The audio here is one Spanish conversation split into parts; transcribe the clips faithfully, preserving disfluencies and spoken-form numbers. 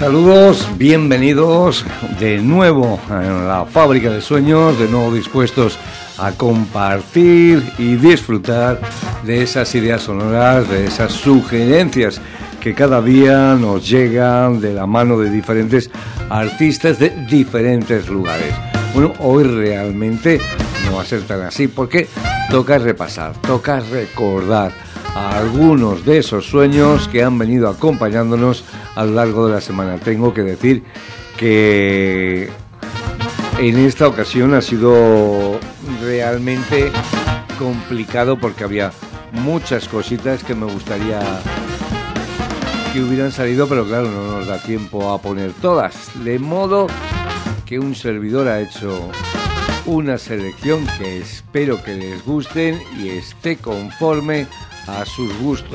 Saludos, bienvenidos de nuevo en la Fábrica de Sueños, de nuevo dispuestos a compartir y disfrutar de esas ideas sonoras, de esas sugerencias que cada día nos llegan de la mano de diferentes artistas de diferentes lugares. Bueno, hoy realmente no va a ser tan así porque toca repasar, toca recordar a algunos de esos sueños que han venido acompañándonos a lo largo de la semana. Tengo que decir que en esta ocasión ha sido realmente complicado porque había muchas cositas que me gustaría que hubieran salido, pero claro, no nos da tiempo a poner todas. De modo que un servidor ha hecho una selección que espero que les gusten y esté conforme a sus gustos.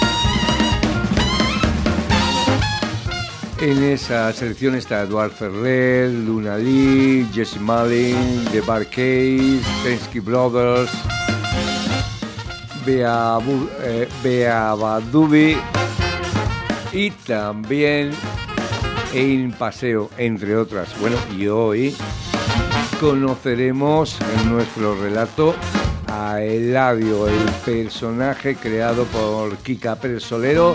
En esa selección está Edward Ferrer, Luna Lee, Jesse Malin, The Bar-Kays, Tensky Brothers, Bea, eh, Bea Badubi y también En Paseo, entre otras. Bueno, y hoy conoceremos en nuestro relato a Eladio, el personaje creado por Kika Pérez Solero,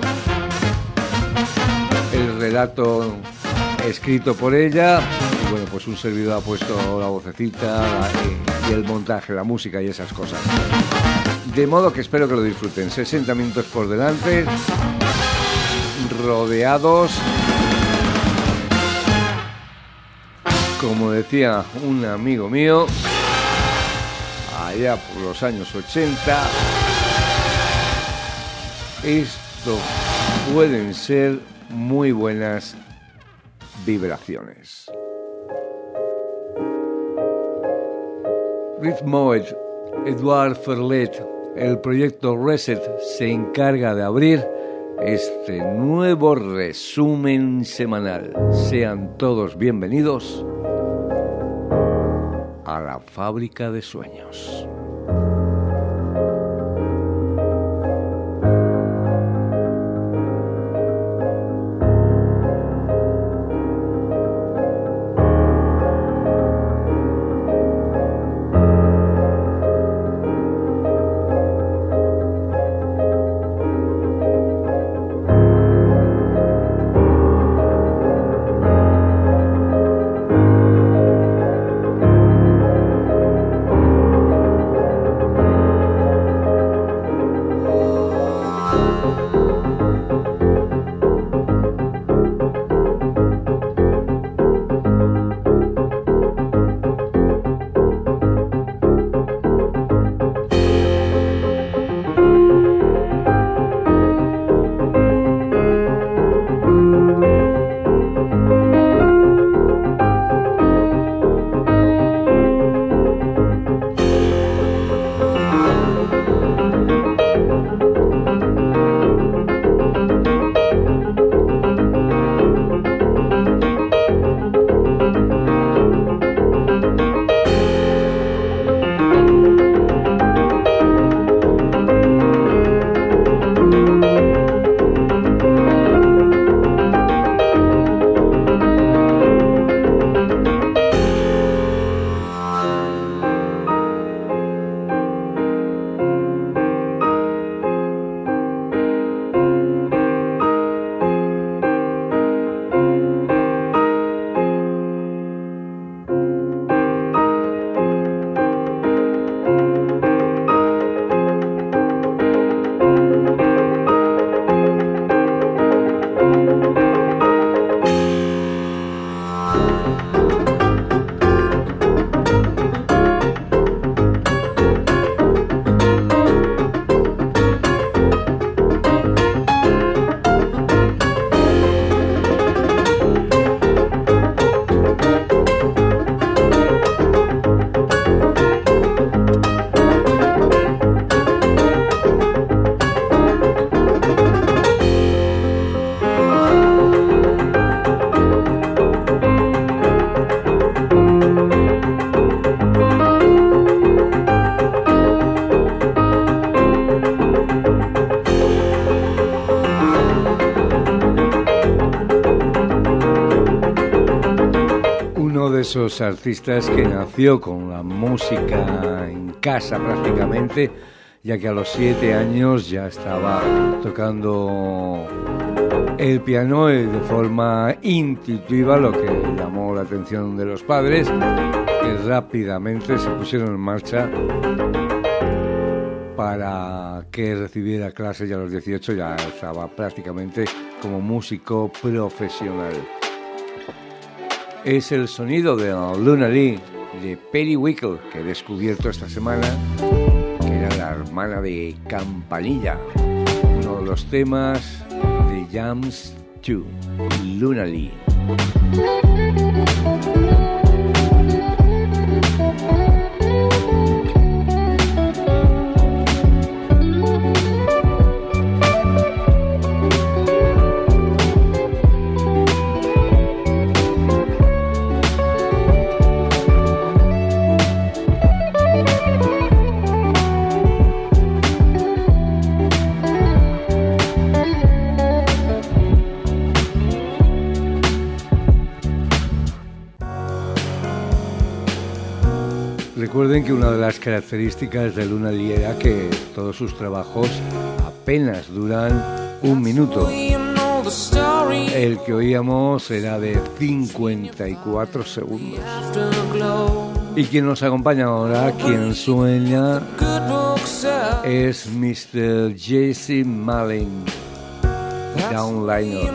el relato escrito por ella, y bueno, pues un servidor ha puesto la vocecita y el montaje, la música y esas cosas. De modo que espero que lo disfruten. sesenta minutos por delante, rodeados, como decía un amigo mío, allá por los años ochenta, esto pueden ser muy buenas vibraciones. Rhythmoid, Edward Ferlet, el proyecto Reset se encarga de abrir este nuevo resumen semanal. Sean todos bienvenidos a la Fábrica de Sueños. esos artistas que nació con la música en casa prácticamente, ya que a los siete años ya estaba tocando el piano y de forma intuitiva, lo que llamó la atención de los padres, que rápidamente se pusieron en marcha para que recibiera clases, y a los dieciocho ya estaba prácticamente como músico profesional. Es el sonido de Luna Lee, de Peri Whittle, que he descubierto esta semana, que era la hermana de Campanilla, uno de los temas de Jams dos, Luna Lee. Recuerden que una de las características de Luna Lee era que todos sus trabajos apenas duran un minuto. El que oíamos era de cincuenta y cuatro segundos. Y quien nos acompaña ahora, quien sueña, es mister Jesse Malin, Downliner.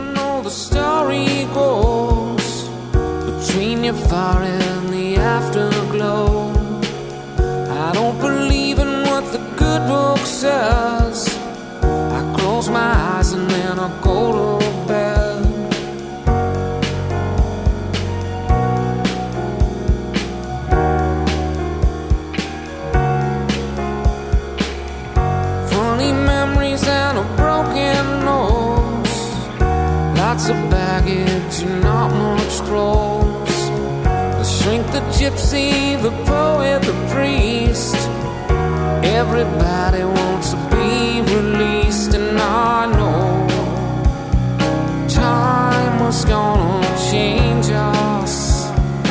I don't believe in what the good book says. I close my eyes and then I go to bed. Funny memories and a broken nose. Lots of baggage and not much clothes. The shrink, the gypsy, the poet, the priest. Everybody wants to be released, and I know time was gonna change us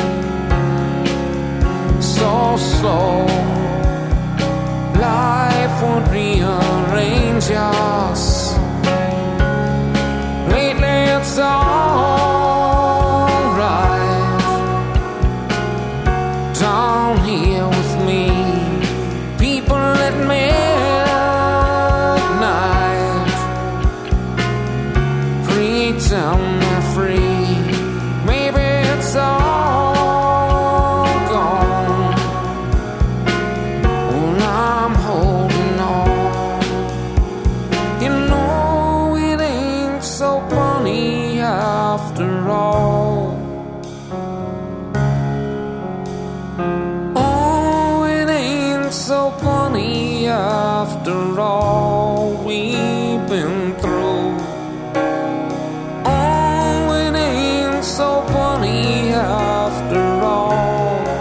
so slow. Life would rearrange us. Lately it's all down here with me. People at midnight pretend they're free. Maybe it's all gone. Well, I'm holding on. You know it ain't so funny after all. So funny after all we've been through. Oh, it ain't so funny after all.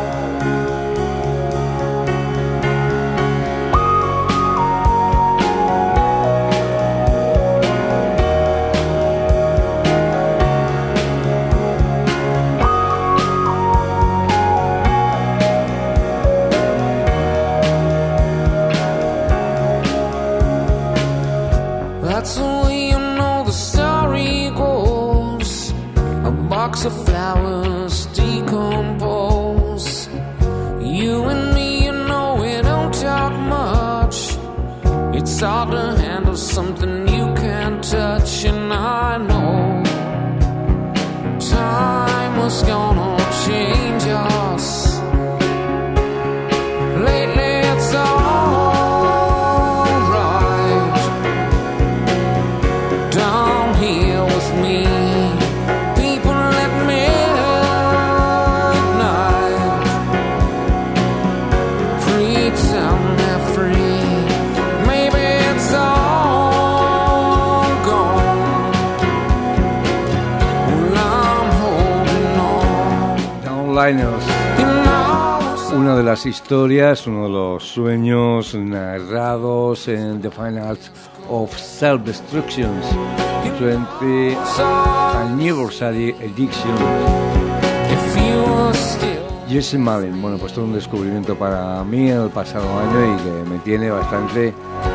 That's the way you know the story goes. A box of flowers decompose. You and me, you know we don't talk much. It's hard to handle something you can't touch. And I know time was gonna change us. Lately it's all down here with me. People at midnight pretend they're free. Maybe it's all gone. Well, I'm holding on. Downliners. Una de las historias, uno de los sueños narrados en The Fine Arts of Self-Destructions, twentieth Anniversary Edition. Jesse Malin, bueno, pues todo un descubrimiento para mí el pasado año y que me tiene bastante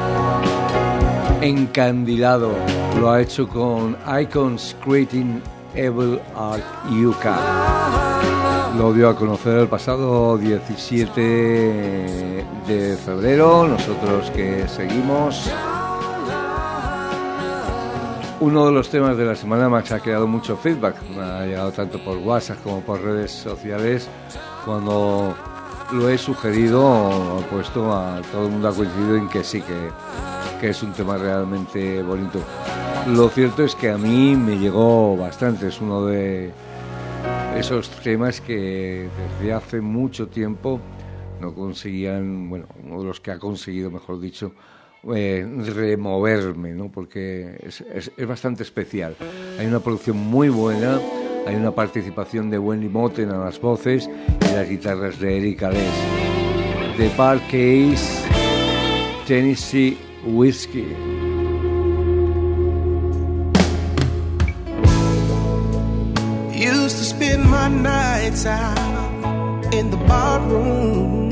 encandilado. Lo ha hecho con Icons Creating Evil Art U K. Lo dio a conocer el pasado diecisiete de febrero. Nosotros que seguimos. Uno de los temas de la semana me ha creado mucho feedback. Me ha llegado tanto por WhatsApp como por redes sociales. Cuando lo he sugerido, he puesto a todo el mundo, ha coincidido en que sí, que, que es un tema realmente bonito. Lo cierto es que a mí me llegó bastante. Es uno de esos temas que desde hace mucho tiempo no conseguían, bueno, uno de los que ha conseguido, mejor dicho, eh, removerme, ¿no? Porque es, es, es bastante especial. Hay una producción muy buena, hay una participación de Wendy Moten a las voces y las guitarras de Eric Alès. The Park Case, Tennessee Whiskey. Used to spend my nights out in the bar room.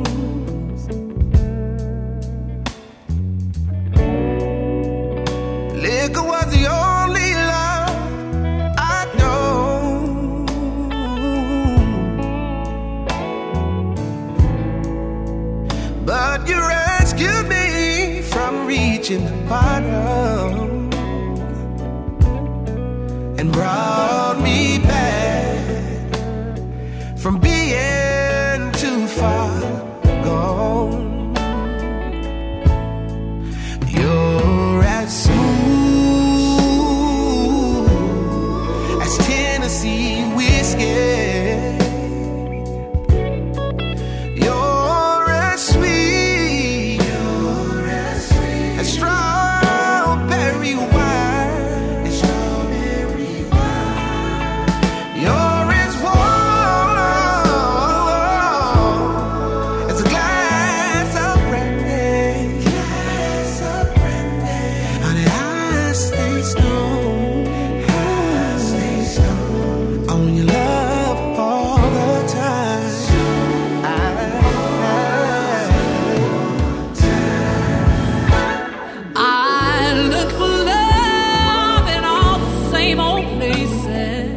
Liquor was the only love I know. But you rescued me from reaching the bottom and brought me back from being too far gone. You're as smooth as Tennessee whiskey. You're as sweet, you're as sweet as strawberry wine. As strawberry wine. You're as warm as a glass of brandy. Glass of brandy. Honey, I stay stoned. I stay stoned on your love all the time. I, I look for love in all the same old places.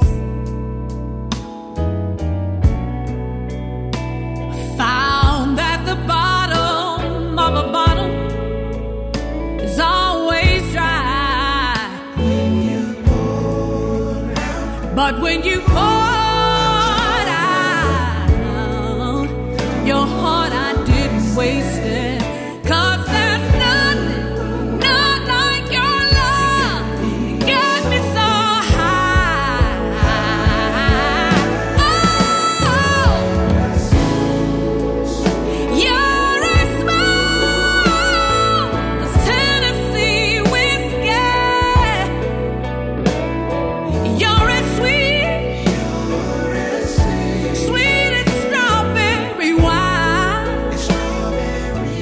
Found that the bottom of a bottle is always dry. But when you pour it out, your heart I didn't waste it. 'Cause there's nothing, not like your love. Got me so high. Oh, you're as smooth as Tennessee whiskey. You're as sweet, sweet as strawberry wine.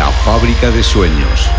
La fábrica de sueños.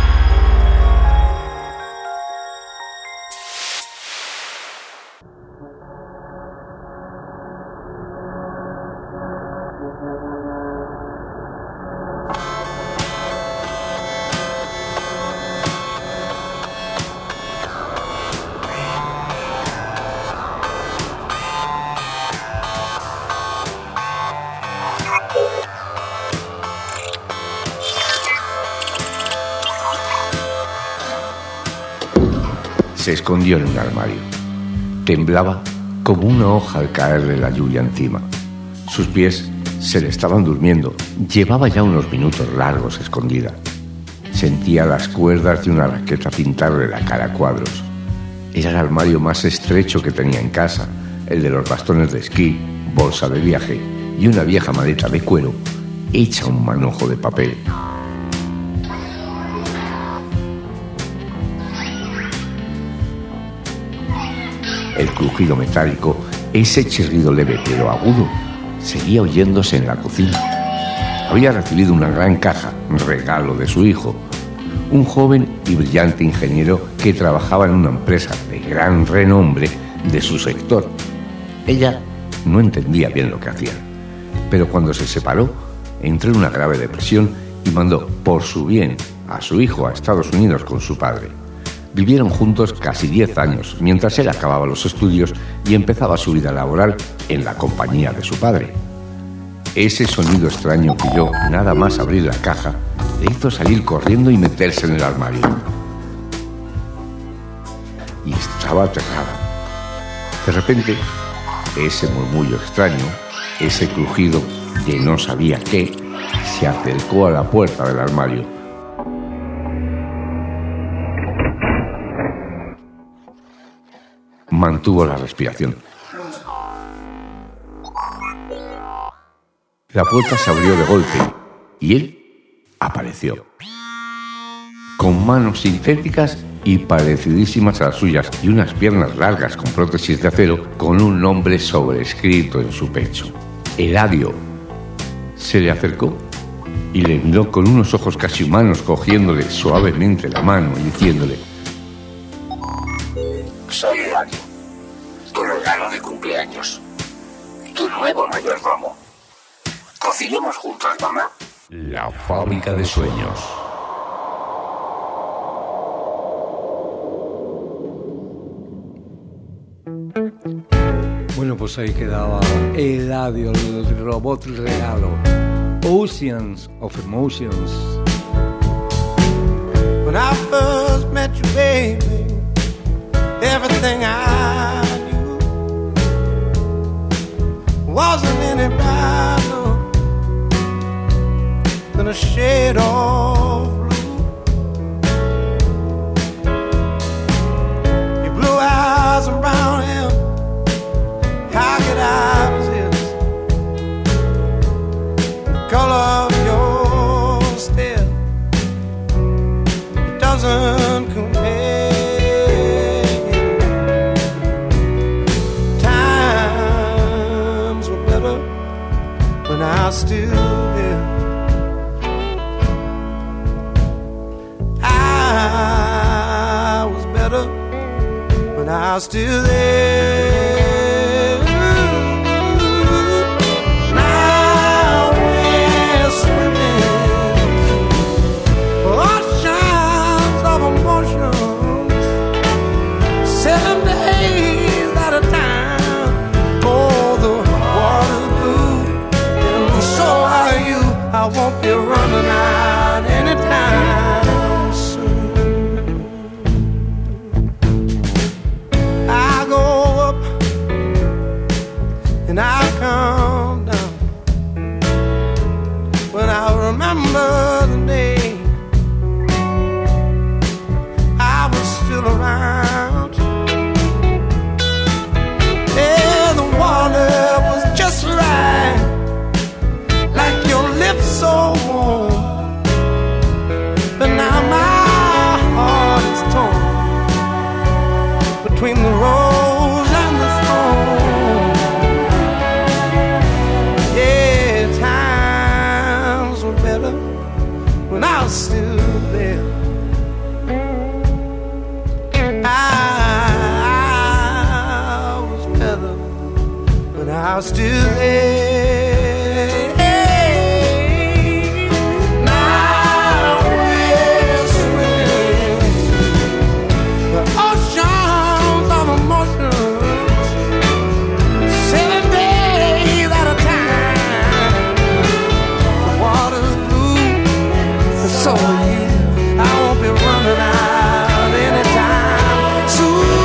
Se escondió en un armario. Temblaba como una hoja al caerle la lluvia encima. Sus pies se le estaban durmiendo. Llevaba ya unos minutos largos escondida. Sentía las cuerdas de una raqueta pintarle la cara a cuadros. Era el armario más estrecho que tenía en casa, el de los bastones de esquí, bolsa de viaje y una vieja maleta de cuero hecha un manojo de papel. El crujido metálico, ese chirrido leve pero agudo, seguía oyéndose en la cocina. Había recibido una gran caja, regalo de su hijo, un joven y brillante ingeniero que trabajaba en una empresa de gran renombre de su sector. Ella no entendía bien lo que hacía, pero cuando se separó, entró en una grave depresión y mandó, por su bien, a su hijo a Estados Unidos con su padre. Vivieron juntos casi diez años, mientras él acababa los estudios y empezaba su vida laboral en la compañía de su padre. Ese sonido extraño que oyó nada más abrir la caja le hizo salir corriendo y meterse en el armario. Y estaba aterrada. De repente, ese murmullo extraño, ese crujido de no sabía qué, se acercó a la puerta del armario. Mantuvo la respiración. La puerta se abrió de golpe y él apareció. Con manos sintéticas y parecidísimas a las suyas y unas piernas largas con prótesis de acero con un nombre sobrescrito en su pecho. Eladio. Se le acercó y le miró con unos ojos casi humanos, cogiéndole suavemente la mano y diciéndole: soy Eladio, tu regalo de cumpleaños, tu nuevo mayordomo. Cocinemos juntos, mamá. La fábrica de sueños. Bueno, pues ahí quedaba Eladio, el robot regalo. Oceans of Emotions. When I first met you, baby, everything I knew wasn't any brighter than a shade of blue. Your blue eyes and brown hair, how could I resist the color of your stare? It doesn't compare. When I was still there, I was better when I was still there. Now we're swimming oceans of emotions, seven days at a time. Oh, the water's blue, so are you. I won't be running out anytime soon. I go up and I come down when I remember the day I was still around. Yeah, the water was just right, like your lips so warm while still there. Now we're swimming the oceans of emotions, seven days at a time. The water's blue, and so are you. I won't be running out anytime soon.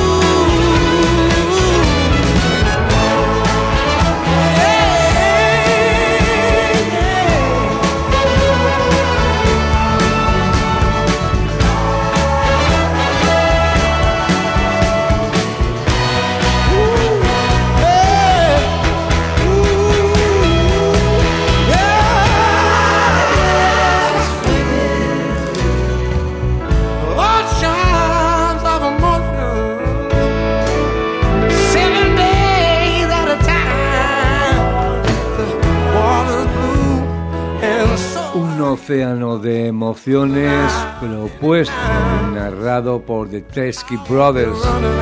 Océano de emociones propuesto y narrado por The Teskey Brothers.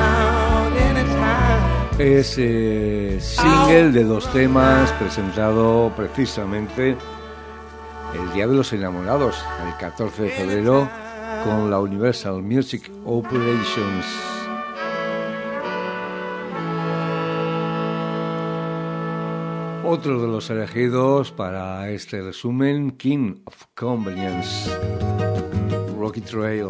Es eh, single de dos temas presentado precisamente el Día de los Enamorados, el catorce de febrero, con la Universal Music Operations. Otro de los elegidos para este resumen, King of Convenience, Rocky Trail.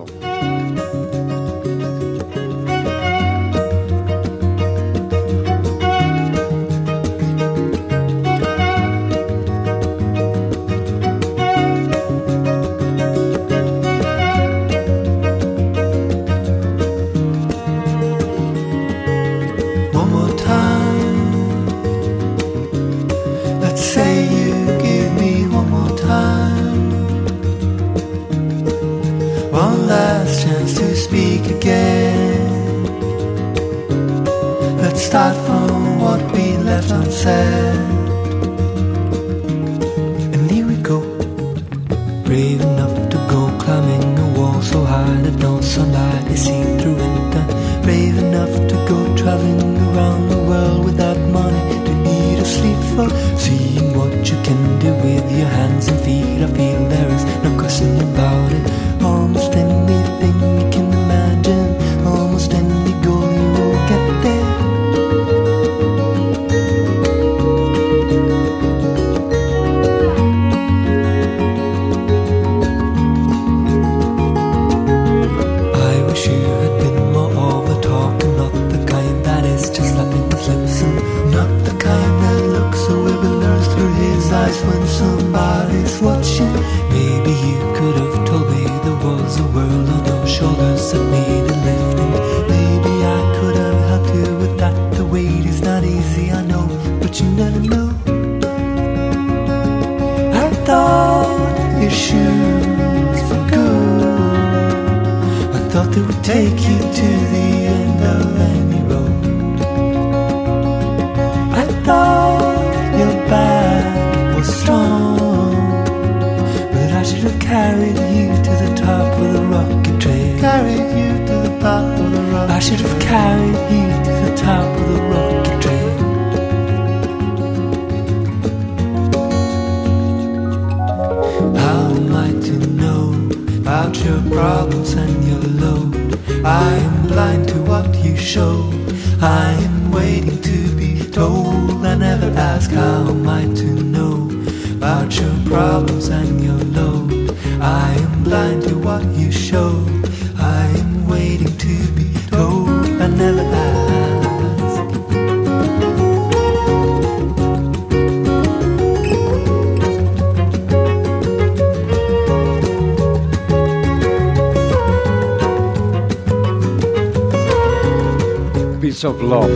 Start from what we left unsaid. And here we go, brave enough to go climbing a wall so high that no sunlight is seen through winter. Brave enough to go traveling around the world without money to eat or sleep for. Seeing what you can do with your hands and feet, I feel there is no question about it. Almost anything you can imagine, almost any goal you will get there. When somebody's watching, maybe you could have told me there was a world on your shoulders that needed lifting. Maybe I could have helped you with that. The weight is not easy, I know, but you never know. I thought your shoes were good. I thought they would take you to the end of any road. I thought your bag strong, but I should have carried you to the top of the rocky trail. Carried you to the top of the rocky I should have carried you to the top of the rocky trail. How am I to know about your problems and your load? I am blind to what you show. I am waiting to be told. I never ask, how am I to know about your problems and your load? I am blind to what you show. I am waiting to be told. I never ask. Piece of Love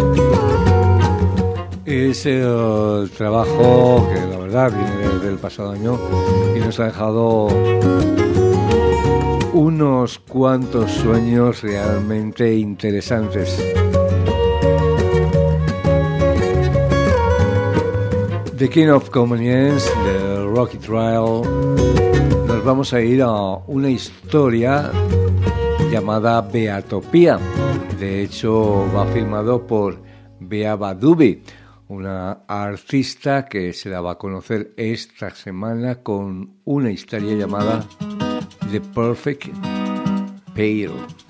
es el trabajo que la verdad viene desde el pasado año y nos ha dejado unos cuantos sueños realmente interesantes. The King of Convenience, de Rocky Trail, nos vamos a ir a una historia llamada Beatopía. De hecho, va filmado por Bea Badubi, una artista que se daba a conocer esta semana con una historia llamada The Perfect Pair.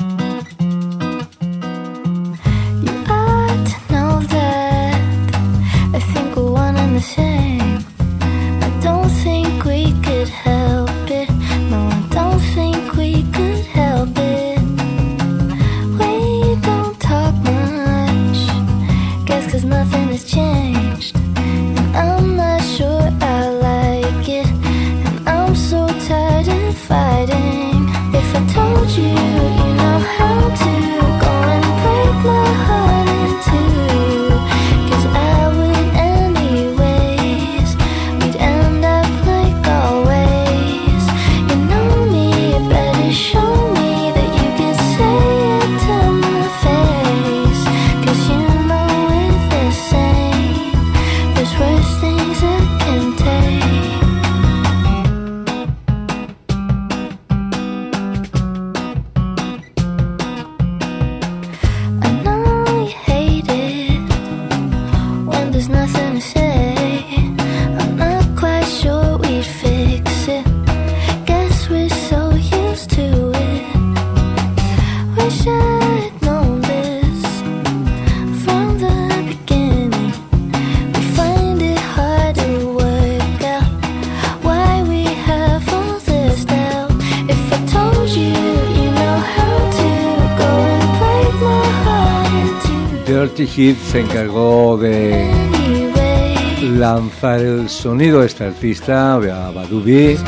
Dirty Hit se encargó de lanzar el sonido de este artista, Badubi.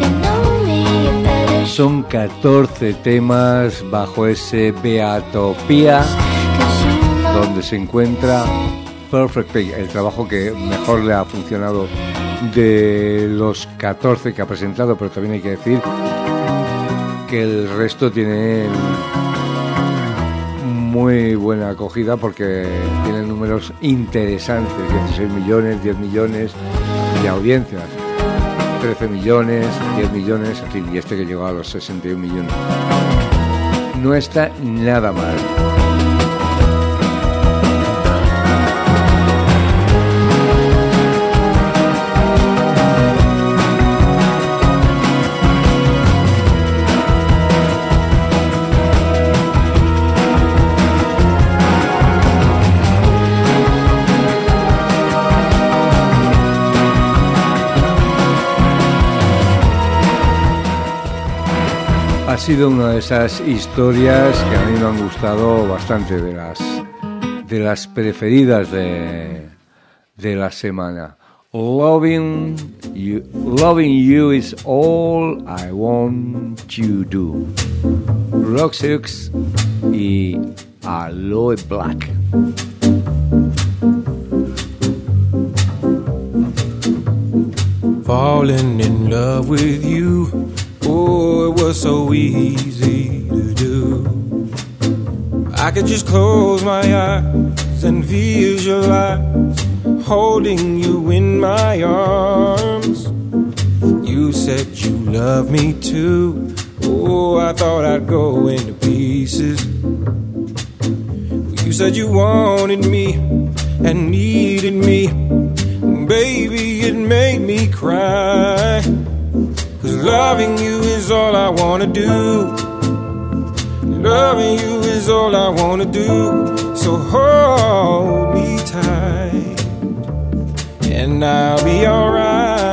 Son catorce temas bajo ese Beatopia, donde se encuentra Perfect Pair, el trabajo que mejor le ha funcionado de los catorce que ha presentado, pero también hay que decir que el resto tiene muy buena acogida porque tienen números interesantes, dieciséis millones, diez millones de audiencias, trece millones, diez millones, y este que llegó a los sesenta y un millones. No está nada mal. Ha sido una de esas historias que a mí me han gustado bastante, de las de las preferidas de, de la semana. Loving you, loving you is all I want to do. Roxx y Aloe Black. Falling in love with you. Oh, it was so easy to do. I could just close my eyes and visualize holding you in my arms. You said you love me too. Oh, I thought I'd go into pieces. You said you wanted me and needed me. Baby, it made me cry. 'Cause loving you is all I wanna do. Loving you is all I wanna do. So hold me tight and I'll be alright.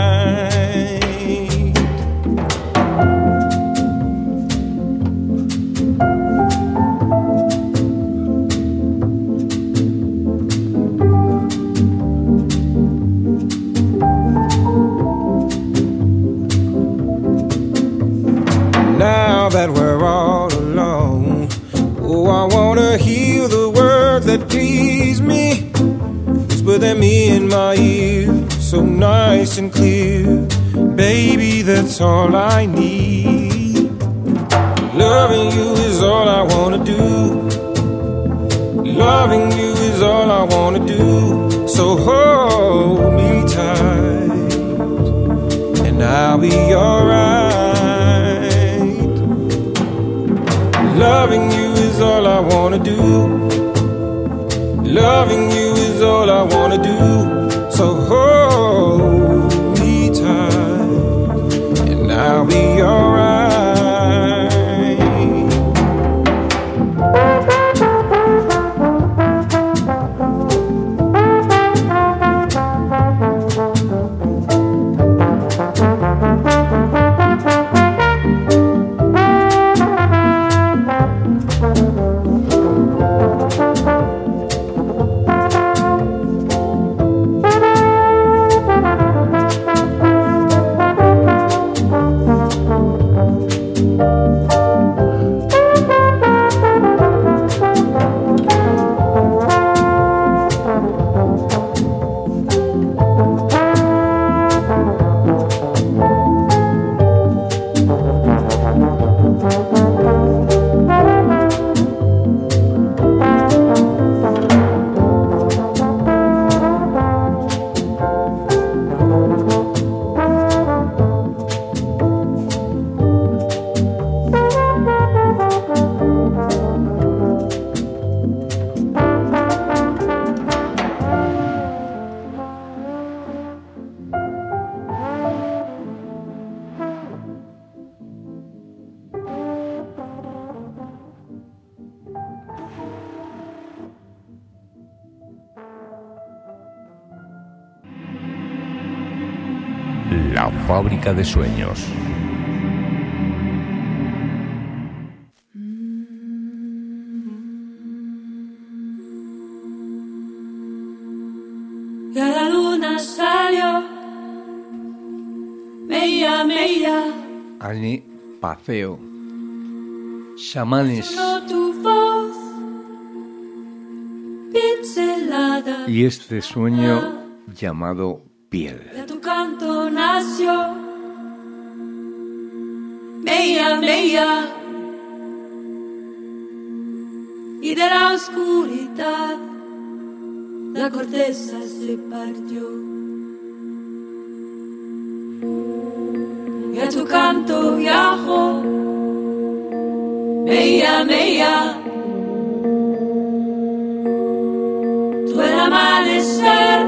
Now that we're all alone, oh, I wanna hear the words that please me. Whisper them in my ear, so nice and clear. Baby, that's all I need. Loving you is all I wanna do. Loving you is all I wanna do. So hold me tight and I'll be alright. Loving you is all I wanna do. Loving you is all I wanna do. So hold me tight, and I'll be alright. La fábrica de sueños. Ya la luna salió, meia, meia. Ani Paceo. Chamanes. Sonó tu voz, pincelada. Y este sueño llamado piel. De tu canto nació, meia, meia. Y de la oscuridad la corteza se partió. Y a tu canto viajo, meia, meia. Tú el amanecer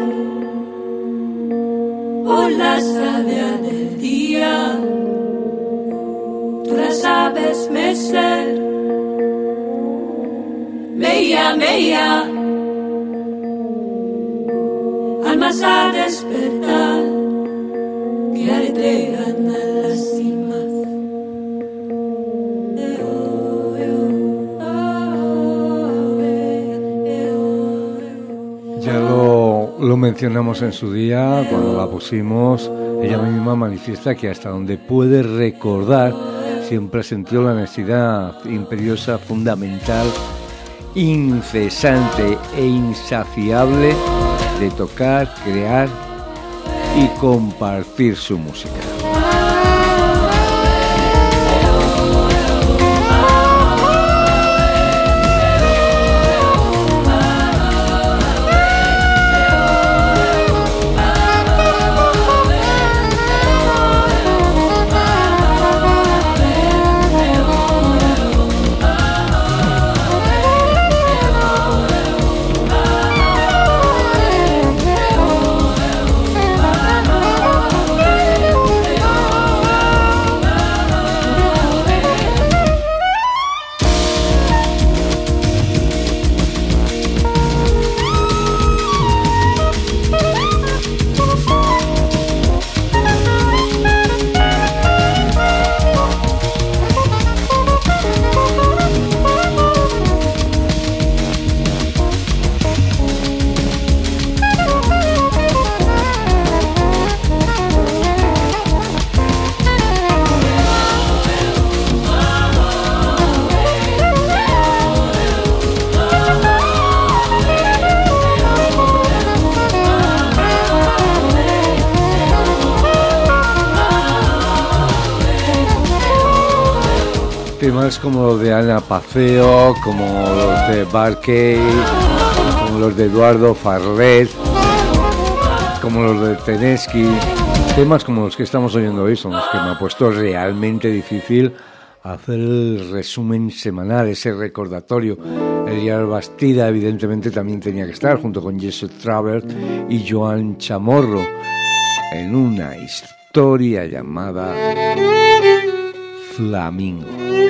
o la savia del día, tú la sabes mecer, meia, meia. Almas a despertar que aletean a las cimas. Ya lo, lo mencionamos en su día, cuando la pusimos. Ella misma manifiesta que hasta donde puede recordar siempre ha sentido la necesidad imperiosa, fundamental, incesante e insaciable de tocar, crear y compartir su música. Temas como los de Ana Paceo, como los de Barkey, como los de Eduardo Farlet, como los de Tenesky, temas como los que estamos oyendo hoy son los que me ha puesto realmente difícil hacer el resumen semanal, ese recordatorio. Eliar Bastida, evidentemente, también tenía que estar, junto con Jesse Travert y Joan Chamorro, en una historia llamada Flamingo.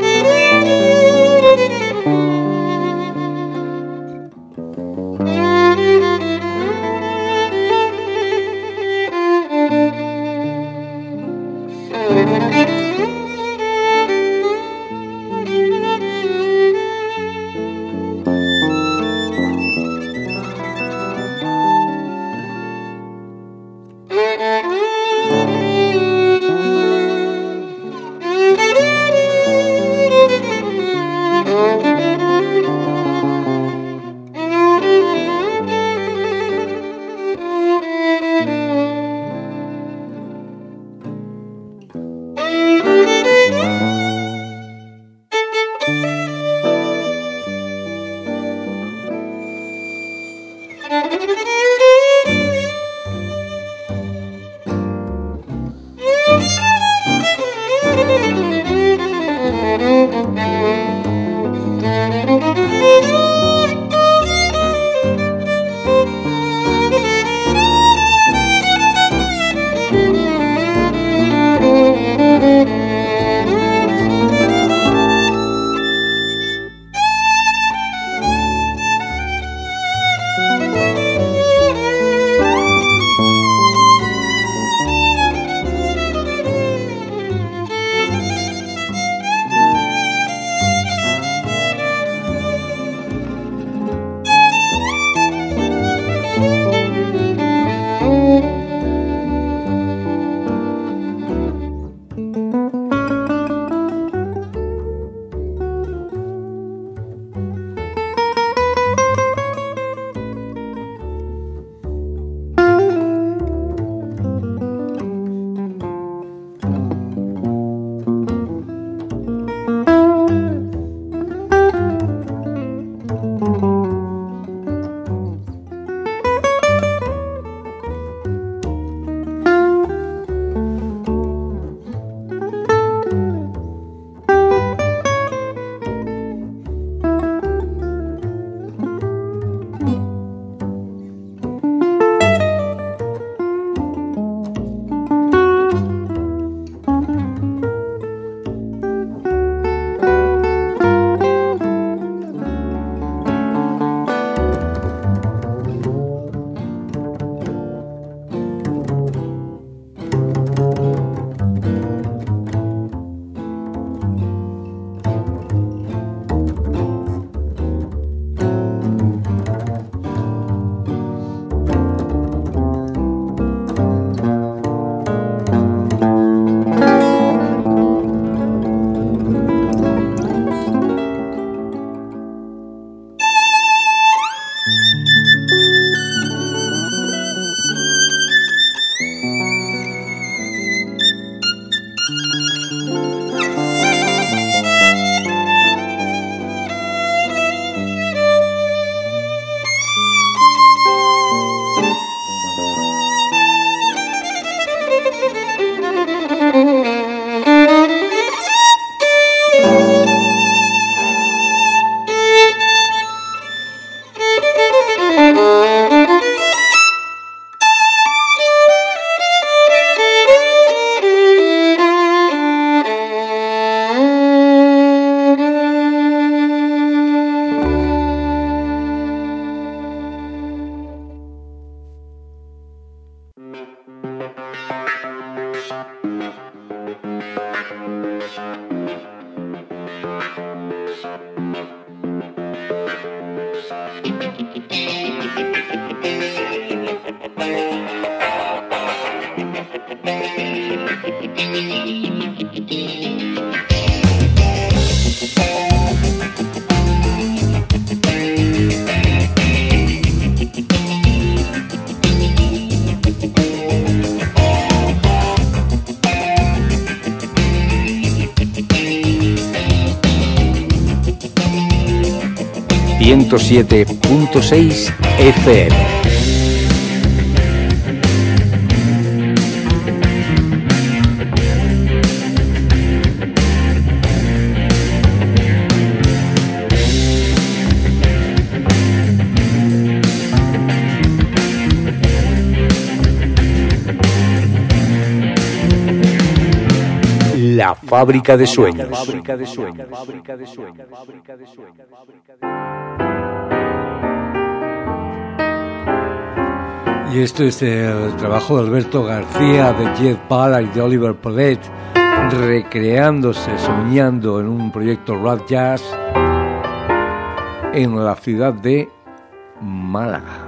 ciento siete punto seis F M. Fábrica de Sueños. Fábrica de Sueños. Fábrica de Sueños. Fábrica de Sueños. Y esto es el trabajo de Alberto García, de Jeff Ballard y de Oliver Paulette, recreándose, soñando en un proyecto rap jazz en la ciudad de Málaga.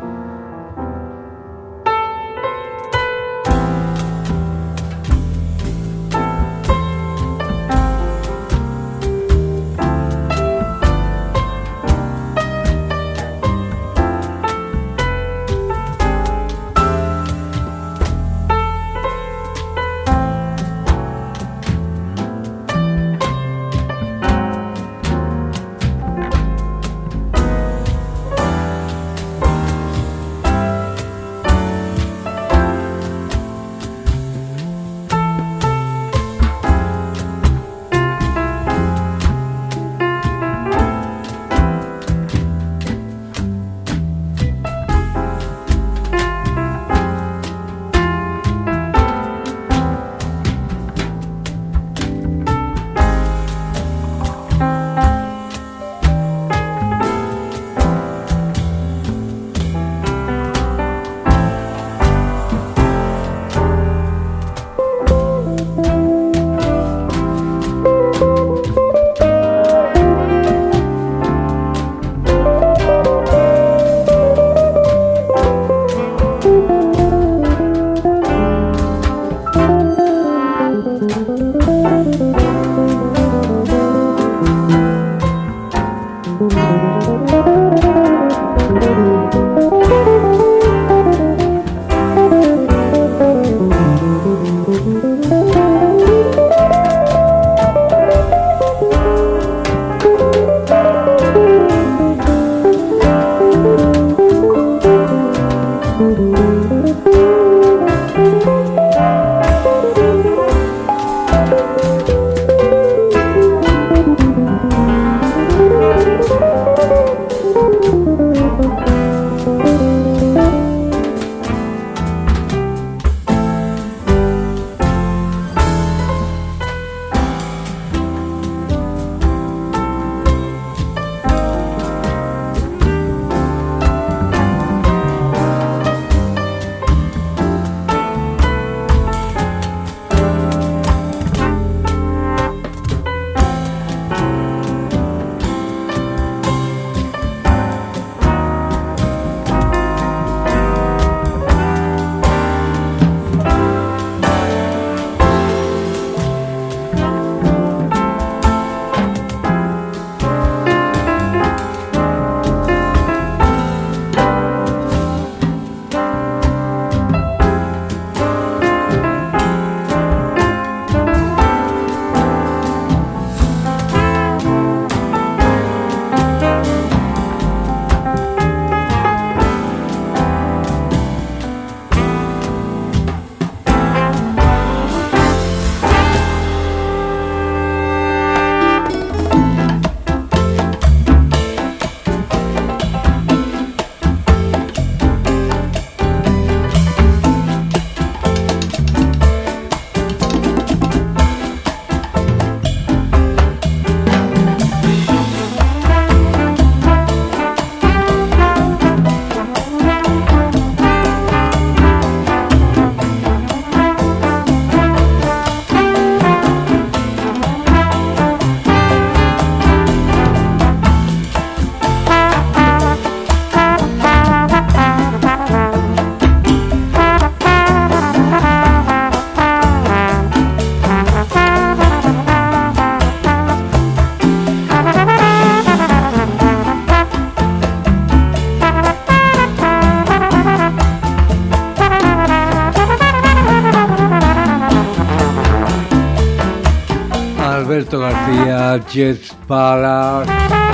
Alberto García, Jeff Ballard,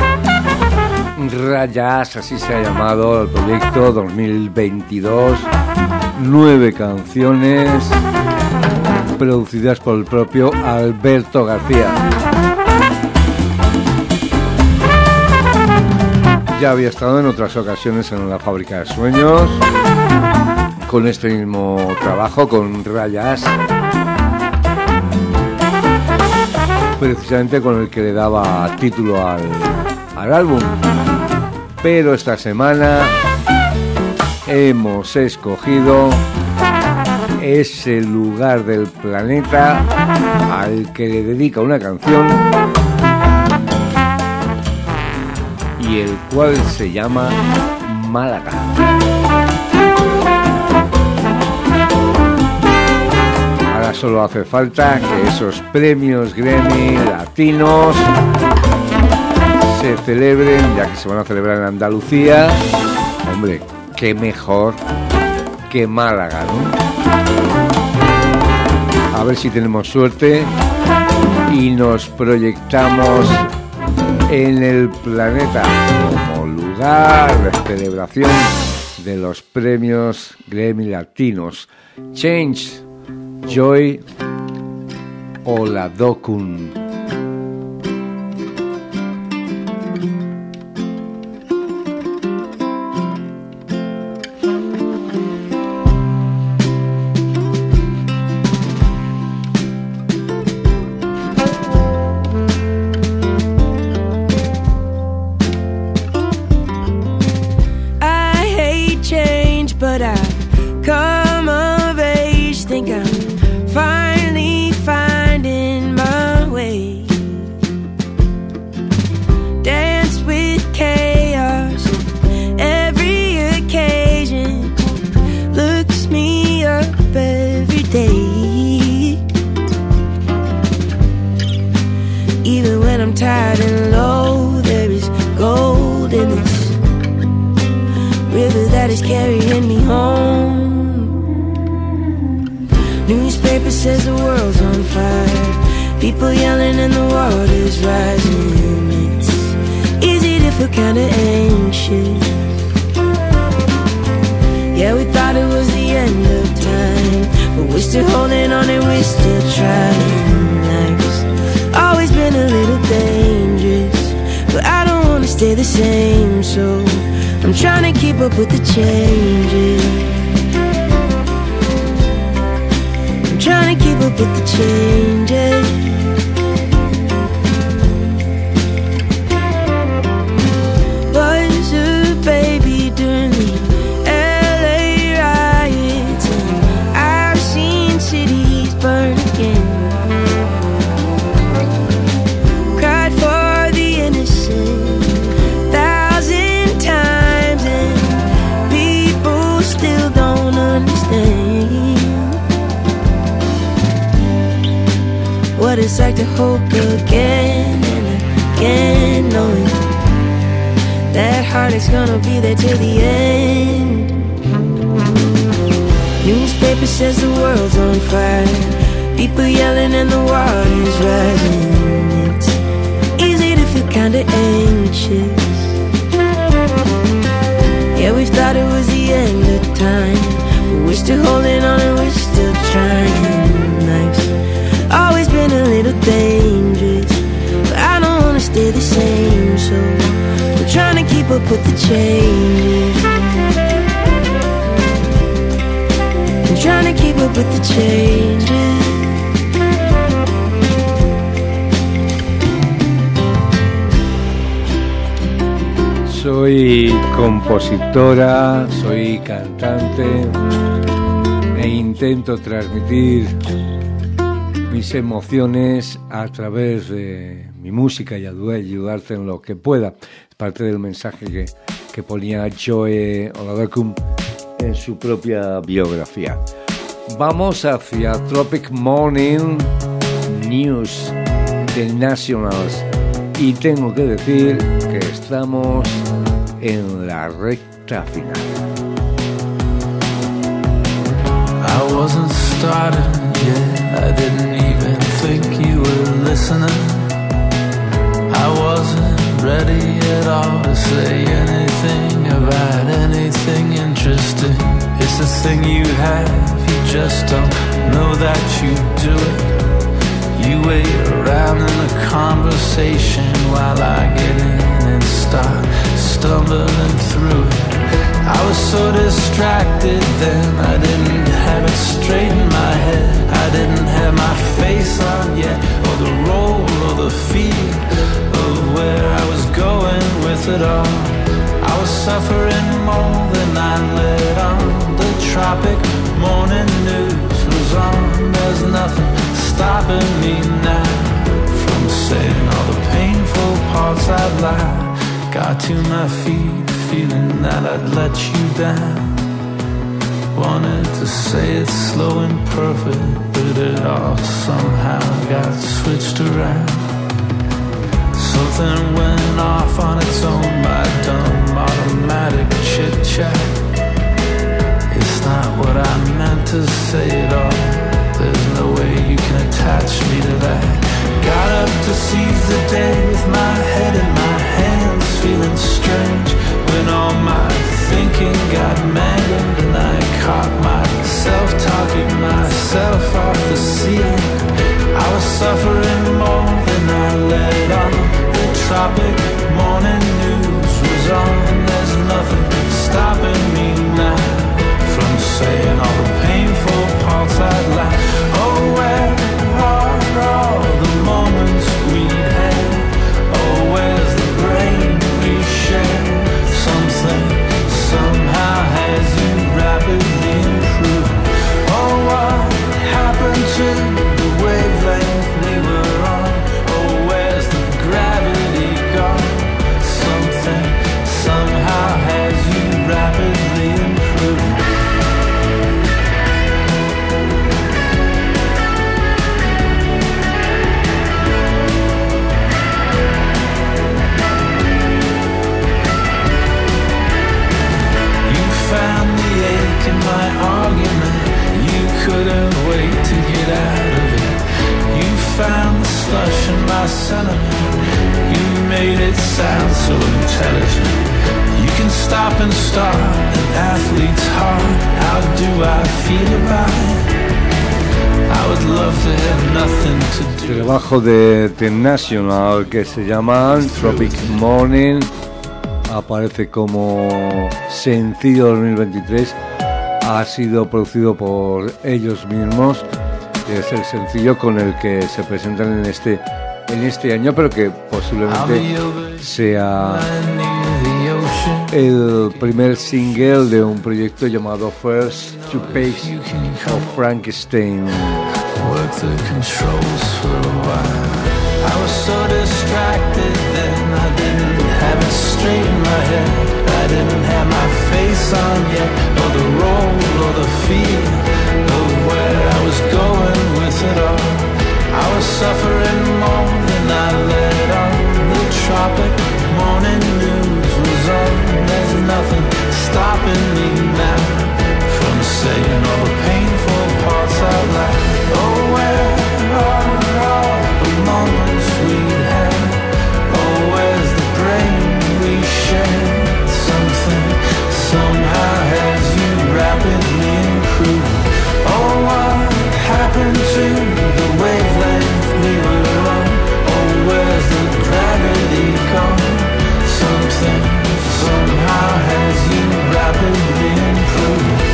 Rayas, así se ha llamado el proyecto dos mil veintidós. Nueve canciones producidas por el propio Alberto García. Ya había estado en otras ocasiones en la Fábrica de Sueños con este mismo trabajo, con Rayas. precisamente con el que le daba título al, al álbum. Pero esta semana hemos escogido ese lugar del planeta al que le dedica una canción y el cual se llama Málaga. Ahora solo hace falta que esos premios Grammy latinos se celebren, ya que se van a celebrar en Andalucía. Hombre, qué mejor que Málaga, ¿no? A ver si tenemos suerte y nos proyectamos en el planeta como lugar de celebración de los premios Grammy latinos. Change, Joy Oladokun. It's like to hope again and again, knowing that heart is gonna be there till the end. Newspaper says the world's on fire, people yelling and the water's rising. It's easy to feel kinda anxious. Yeah, we thought it was the end of time, but we're still holding on and we're still trying. Life's always been a little dangerous, but I don't wanna stay the same, so I'm trying to keep up with the changes. I'm trying to keep up with the changes. Soy compositora, soy cantante e intento transmitir mis emociones a través de mi música y ayudarte en lo que pueda. Es parte del mensaje que, que ponía Joy Oladokun en su propia biografía. Vamos hacia Tropic Morning News de Nationals y tengo que decir que estamos en la recta final. I wasn't starting yet, I didn't even think you were listening. I wasn't ready at all to say anything about anything interesting. It's a thing you have, you just don't know that you do it. You wait around in a conversation while I get in and start stumbling through it. I was so distracted then, I didn't have it straight in my head. I didn't have my face on yet, or the role or it all. I was suffering more than I let on. The tropic morning news was on. There's nothing stopping me now from saying all the painful parts I'd lie. Got to my feet feeling that I'd let you down. Wanted to say it slow and perfect, but it all somehow got switched around. Something went off on its own, my dumb automatic chit-chat. It's not what I meant to say at all. There's no way you can attach me to that. Got up to seize the day with my head in my hands, feeling strange when all my thinking got mangled and I caught myself talking myself off the ceiling. I was suffering more than I let on. The tropic morning news was on. There's nothing stopping me now from saying all the painful parts I'd lie. Oh, where are all the moments we had? Oh, where's the brain we shared? Something somehow has you rapidly improving. Oh, what happened to the wavelength we were on? Oh, where's the gravity gone? Something somehow has you rapidly improving. Found the ache in my argument. You couldn't wait to get out of it. You found the slush in my sentiment. You made it sound so intelligent. You can stop and start an athlete's heart. How do I feel about it? I would love to have nothing to do. El trabajo de The National, que se llama Tropic Morning, aparece como sencillo dos mil veintitrés, ha sido producido por ellos mismos, es el sencillo con el que se presentan en este en este año, pero que posiblemente sea el primer single de un proyecto llamado First Two Pages of Frankenstein. Work the controls for a while. I was so distracted then I didn't have it straight in my head. I didn't have my face on yet, or the role or the feel of where I was going with it all. I was suffering more than I let on. The tropic morning news was on. There's nothing stopping me now from saying all the painful parts out loud. Oh, where are all the moments we had? Oh, where's the brain we shared? Something somehow has you rapidly improving. Oh, what happened to the wavelength we were on? Oh, where's the gravity gone? Something somehow has you rapidly improving.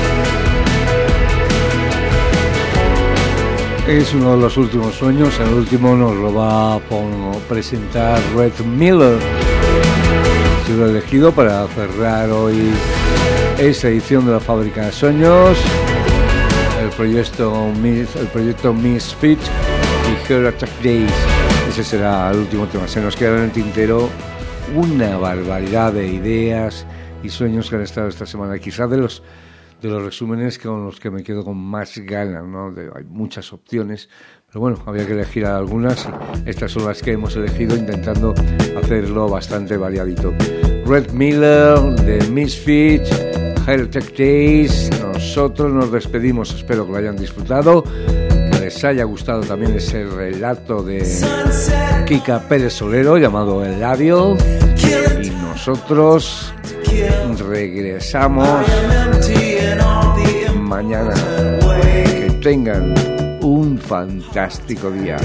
Es uno de los últimos sueños, el último nos lo va a presentar Red Miller. Ha sido elegido para cerrar hoy esta edición de la Fábrica de Sueños, el proyecto, el proyecto Misfit y Heart Attack Days. Ese será el último tema. Se nos quedan en el tintero una barbaridad de ideas y sueños que han estado esta semana, quizás de los de los resúmenes con los que me quedo con más ganas, ¿no? De, hay muchas opciones, pero bueno, había que elegir algunas y estas son las que hemos elegido, intentando hacerlo bastante variadito. Red Miller, The Misfit, Heart Attack Days. Nosotros nos despedimos, espero que lo hayan disfrutado, que les haya gustado también ese relato de Kika Pérez Solero llamado El Labio, y nosotros regresamos mañana. Que tengan un fantástico día.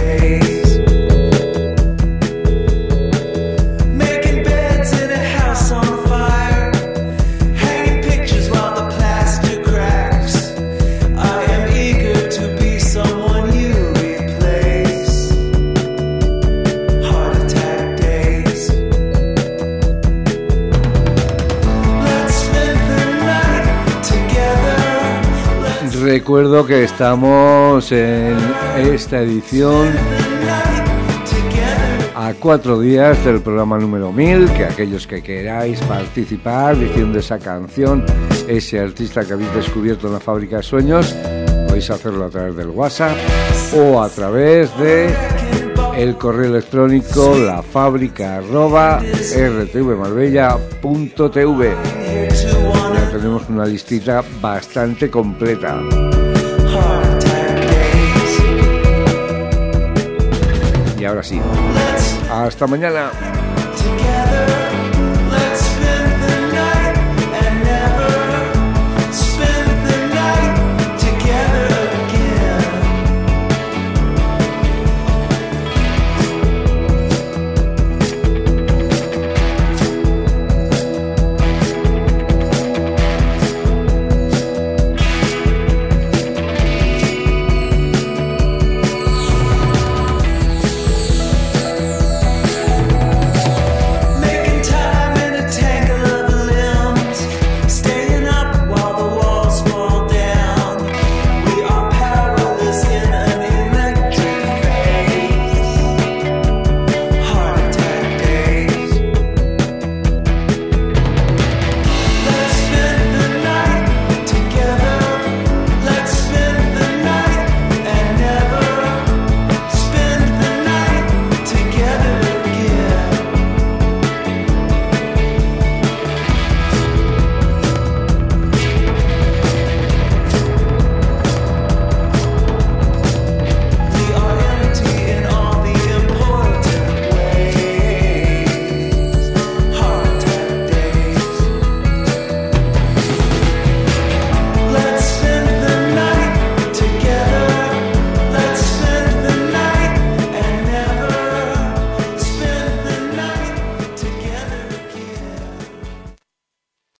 recuerdo que estamos en esta edición a cuatro días del programa número mil, que aquellos que queráis participar diciendo esa canción, ese artista que habéis descubierto en la Fábrica de Sueños, podéis hacerlo a través del WhatsApp o a través de el correo electrónico lafábrica arroba r t v marbella punto t v. Ya tenemos una listita bastante completa. Y ahora sí, hasta mañana.